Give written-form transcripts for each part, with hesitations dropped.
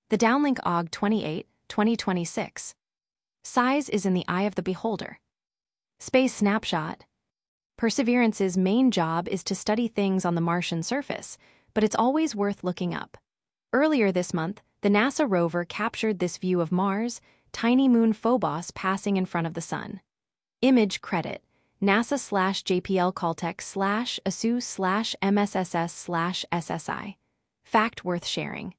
The Downlink AUG 28, 2026. Size is in the eye of the beholder. Space snapshot. Perseverance's main job is to study things on the Martian surface, but it's always worth looking up. Earlier this month, the NASA rover captured this view of Mars, tiny moon Phobos passing in front of the Sun. Image credit: NASA/JPL Caltech/ASU/MSSS/SSI. Fact worth sharing.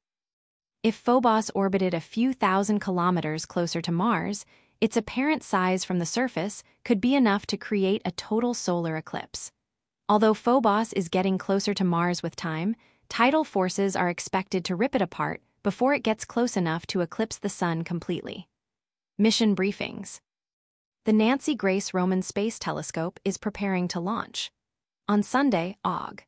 If Phobos orbited a few thousand kilometers closer to Mars, its apparent size from the surface could be enough to create a total solar eclipse. Although Phobos is getting closer to Mars with time, tidal forces are expected to rip it apart before it gets close enough to eclipse the Sun completely. Mission briefings. The Nancy Grace Roman Space Telescope is preparing to launch. On Sunday, Aug.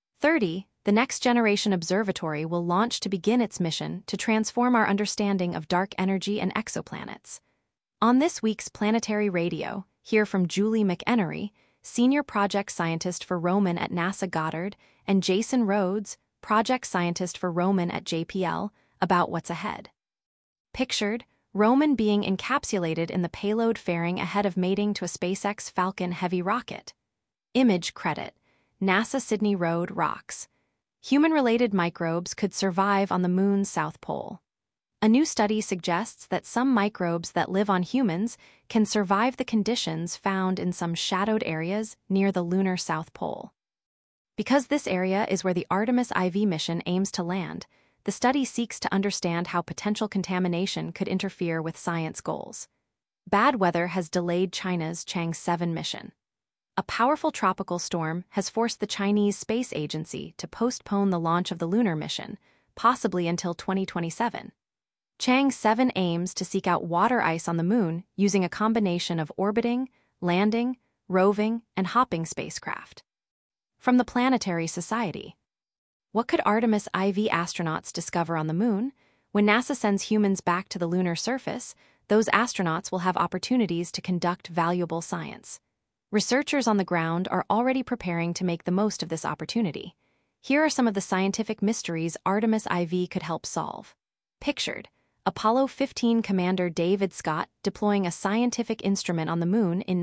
30, the Next Generation Observatory will launch to begin its mission to transform our understanding of dark energy and exoplanets. On this week's Planetary Radio, hear from Julie McEnery, Senior Project Scientist for Roman at NASA Goddard, and Jason Rhodes, Project Scientist for Roman at JPL, about what's ahead. Pictured, Roman being encapsulated in the payload fairing ahead of mating to a SpaceX Falcon Heavy rocket. Image credit: NASA Sydney Road rocks. Human-related microbes could survive on the Moon's south pole. A new study suggests that some microbes that live on humans can survive the conditions found in some shadowed areas near the lunar south pole. Because this area is where the Artemis IV mission aims to land, the study seeks to understand how potential contamination could interfere with science goals. Bad weather has delayed China's Chang'e 7 mission. A powerful tropical storm has forced the Chinese Space Agency to postpone the launch of the lunar mission, possibly until 2027. Chang'e 7 aims to seek out water ice on the Moon using a combination of orbiting, landing, roving, and hopping spacecraft. From the Planetary Society. What could Artemis IV astronauts discover on the Moon? When NASA sends humans back to the lunar surface, those astronauts will have opportunities to conduct valuable science. Researchers on the ground are already preparing to make the most of this opportunity. Here are some of the scientific mysteries Artemis IV could help solve. Pictured: Apollo 15 Commander David Scott deploying a scientific instrument on the Moon in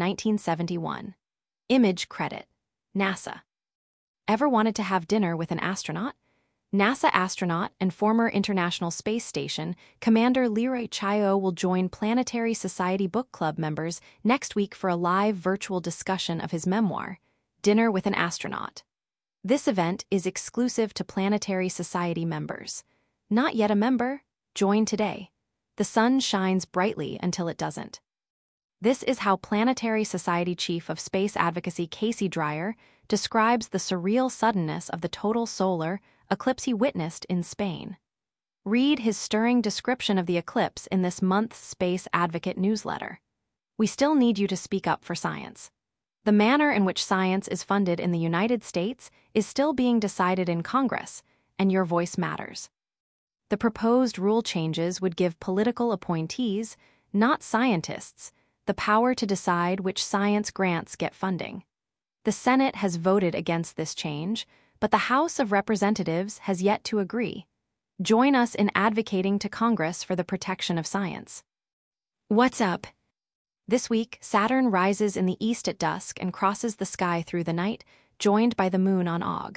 1971. Image credit: NASA. Ever wanted to have dinner with an astronaut? NASA astronaut and former International Space Station Commander Leroy Chiao will join Planetary Society Book Club members next week for a live virtual discussion of his memoir, Dinner with an Astronaut. This event is exclusive to Planetary Society members. Not yet a member? Join today. The sun shines brightly until it doesn't. This is how Planetary Society Chief of Space Advocacy Casey Dreyer describes the surreal suddenness of the total solar eclipse he witnessed in Spain. Read his stirring description of the eclipse in this month's Space Advocate newsletter. We still need you to speak up for science. The manner in which science is funded in the United States is still being decided in Congress, and your voice matters. The proposed rule changes would give political appointees, not scientists, the power to decide which science grants get funding. The Senate has voted against this change, but the House of Representatives has yet to agree. Join us in advocating to Congress for the protection of science. What's up? This week, Saturn rises in the east at dusk and crosses the sky through the night, joined by the Moon on Aug.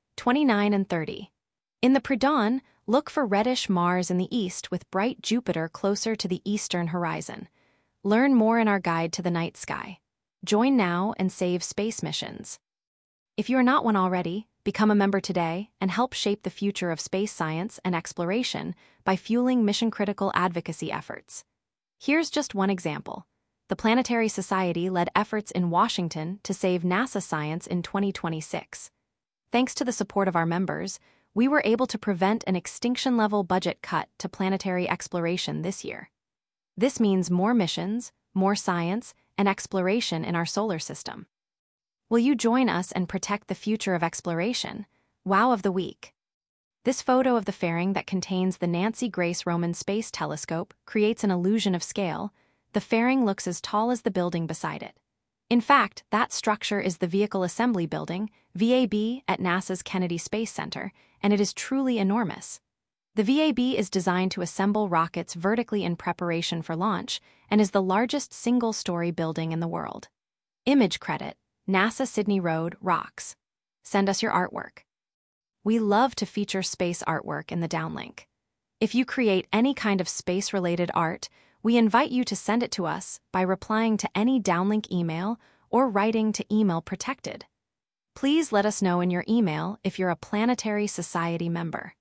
29 and 30. In the pre-dawn, look for reddish Mars in the east with bright Jupiter closer to the eastern horizon. Learn more in our guide to the night sky. Join now and save space missions. If you are not one already, become a member today and help shape the future of space science and exploration by fueling mission-critical advocacy efforts. Here's just one example. The Planetary Society led efforts in Washington to save NASA science in 2026. Thanks to the support of our members, we were able to prevent an extinction-level budget cut to planetary exploration this year. This means more missions, more science, and exploration in our solar system. Will you join us and protect the future of exploration? Wow of the Week. This photo of the fairing that contains the Nancy Grace Roman Space Telescope creates an illusion of scale. The fairing looks as tall as the building beside it. In fact, that structure is the Vehicle Assembly Building, VAB, at NASA's Kennedy Space Center, and it is truly enormous. The VAB is designed to assemble rockets vertically in preparation for launch and is the largest single-story building in the world. Image credit: NASA Sydney Road rocks. Send us your artwork. We love to feature space artwork in the downlink. If you create any kind of space-related art, we invite you to send it to us by replying to any downlink email or writing to Email Protected. Please let us know in your email if you're a Planetary Society member.